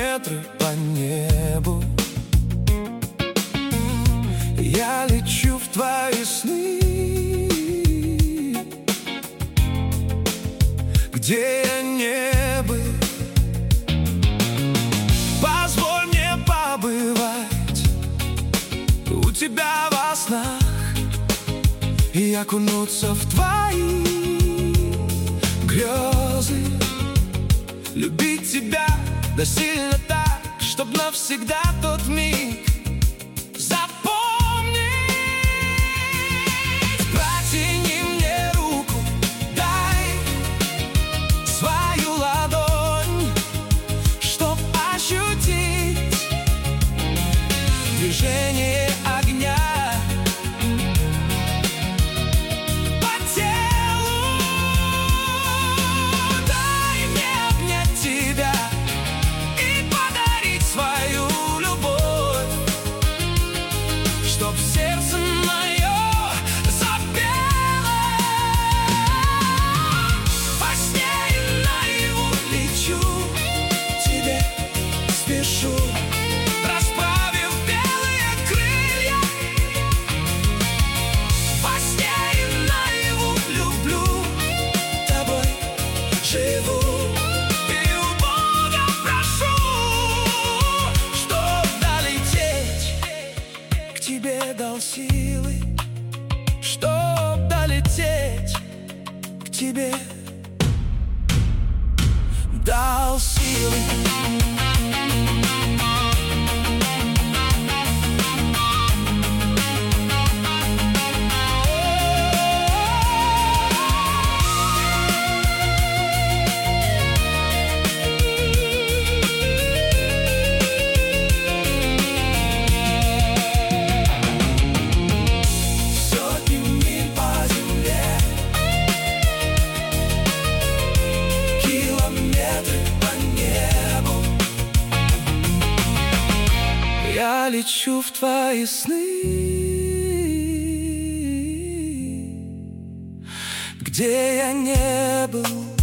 километры по небу. Я лечу в твои сны, где я не был. Позволь мне побывать у тебя во снах и окунуться в твои грезы. Любить тебя да сильно так, чтоб навсегда тот миг запомнить. Протяни мне руку, дай свою ладонь, чтоб ощутить движение огня по телу. Дай мне обнять тебя и подарить свою любовь, чтоб сердце мое запело. Во сне и наяву лечу, тебе спешу, расправив белые крылья. Во сне и наяву люблю, тобой живу. И у Бога прошу, чтоб долететь к тебе, дал силы, чтоб долететь к тебе, дал силы. Сотни миль по земле, километры по небу. Я лечу в твои сны, где я не был.